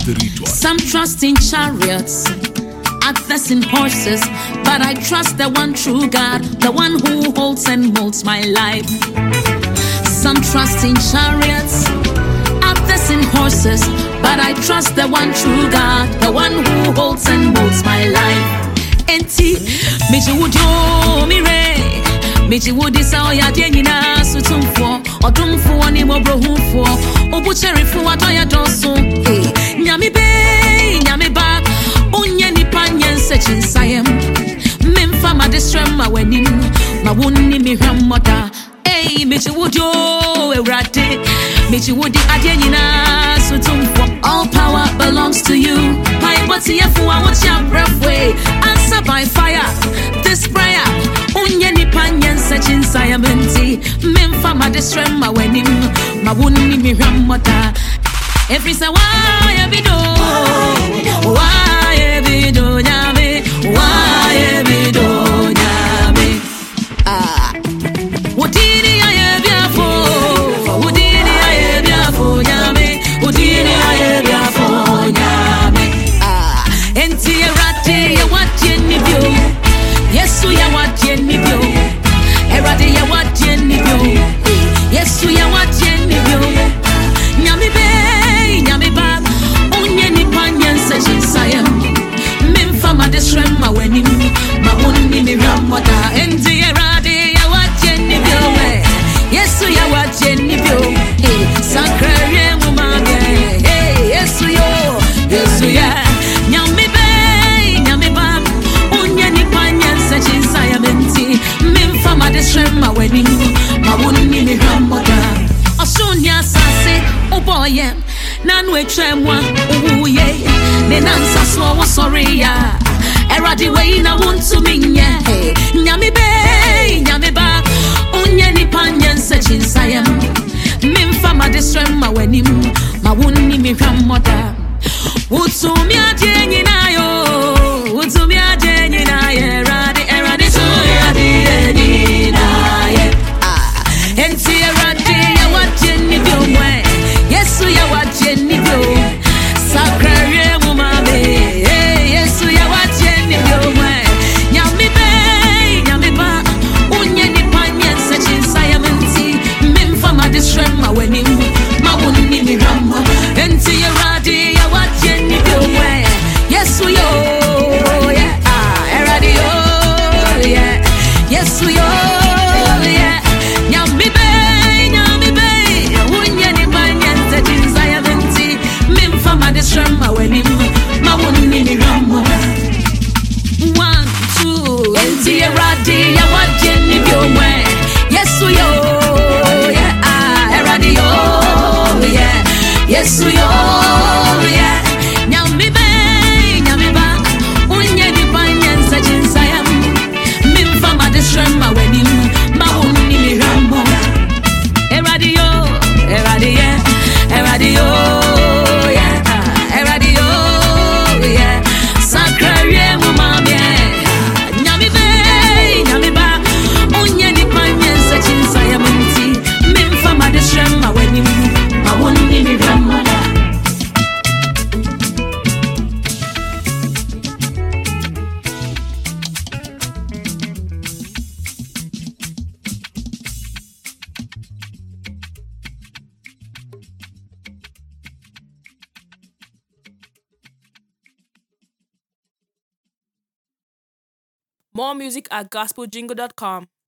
spiritual. Some trust in chariots, others in horses, but I trust the one true God, the one who holds and molds my life. Some trust in chariots, others in horses, but I trust the one true God, the one who holds and molds my life. Enti, meji wujo mire, meji wudi sa oya dienina sutumfo, odumfo wani mobrohufo, obucherifu watoya donso. Nyami be, nyami ba, unye ni panyen sechin sayem. Memfa ma distrema wenim, ma wuni mi ramoda. Meji wujo erade, meji wudi adienina sutumfo. All power belongs to you. My body I want your breath way. Answer by fire. This prayer. Unye ni panyen sechin sayamenti. Memfa ma distrema wenim, ma wuni mi ramoda. Every say why ebido, nyame, why ebido nyame. Udini aye biafo, udini aye biafo nyame, udini aye biafo nyame. Enti erade ya wadie nibio, Yesu ya wadie nibio, erade ya wadie nibio, Yesu ya wadie nibio. Nyame be, nyame ba, unye ni panyen sechin sayem. Memfa ma desrema wenim, ma wuni mi ramoda. Enti erade ya wadie nibio, Yesu ya wadie nibio. Sakreye mumage, Yesu yo, Yesu ya. Nyame be, nyame ba, unye ni panyen sechin sayem enti. Memfa ma desrema wenim, ma wuni mi ramoda. Osunya sase oboye nanu etwemwa uye ne nansa so wo sorry ya erade we na wontu minye nyame be nyame ba unye ni panyen sechin sayem memfa ma distrema wenim ma wonni mi hwamoda utumi adenyi na yo utumi adenyi na ye erade so adenyi na ye enti erade ya wadie nibio mwe Yesu ya wadie nibio sakreye mumame Yesu ya wadie nibio mwe nyame be nyame ba unye ni panyen sechin sayamenti memfa ma distrema wenim ma wonni mi ramo enti erade ya wadie nibio mwe Yesu yo yeah erade yo yeah Yesu yo yeah nyame be unye ni panyen sechin sayamenti memfa ma distrema wenim ma wonni mi ramo. 1, 2 enti erade ya wadie nibio mwe Yesu yo yeah erade yo yeah Yesu yo yeah nyame ba unye ni panyen sechin sayam memfa ma distrema wenim ma wonni mi ramo. Erade yo yeah erade yo yeah erade yo yeah sakreye mumame nyame ba unye ni panyen sechin sayamenti memfa ma distrema wenim ma wonni mi ramo. More music at gospeljingle.com.